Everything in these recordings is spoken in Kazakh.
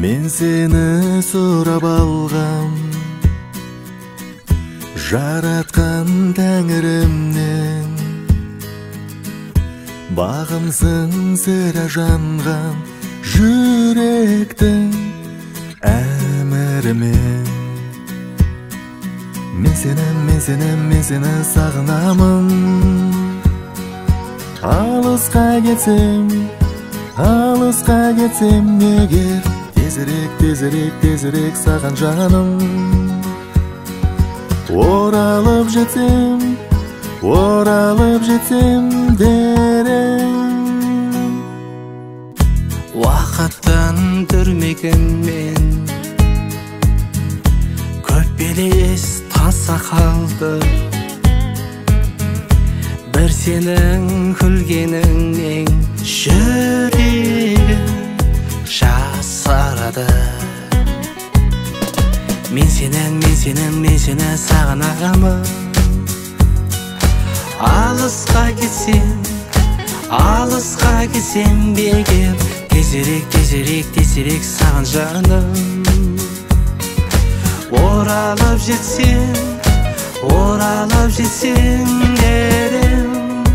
Мен сені сұрап алғам, жаратқан тәңірімнен. Бағымсың сірә жанған жүректің әмірімен. Мен сені сағынамын. Алысқа кетсем егер, тезірек саған жаным. Оралып жетсем дерем. Уақыттан дүрмеген мен, көп белес таса қалды. Бір сенің күлгеніңнен жүрегім жасарады. Мен сені сағынамын. Алысқа кетсем егер, тезірек саған жаным. Оралып жетсем дерем.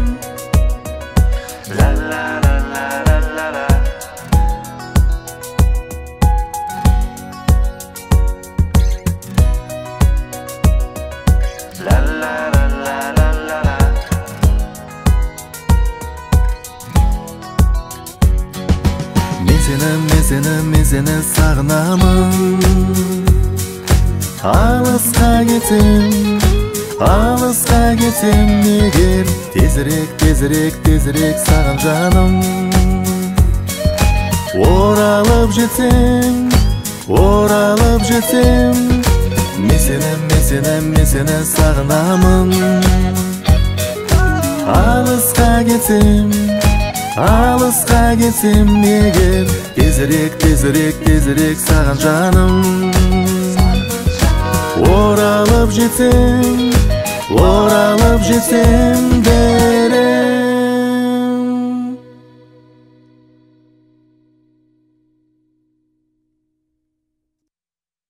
Мен сені сағынамын. Алысқа кетсем егер, тезірек саған жаным. Оралып жетсем, мен сені сағынамын. Алысқа кетсем егер, тезірек саған жаным. Оралып жетсем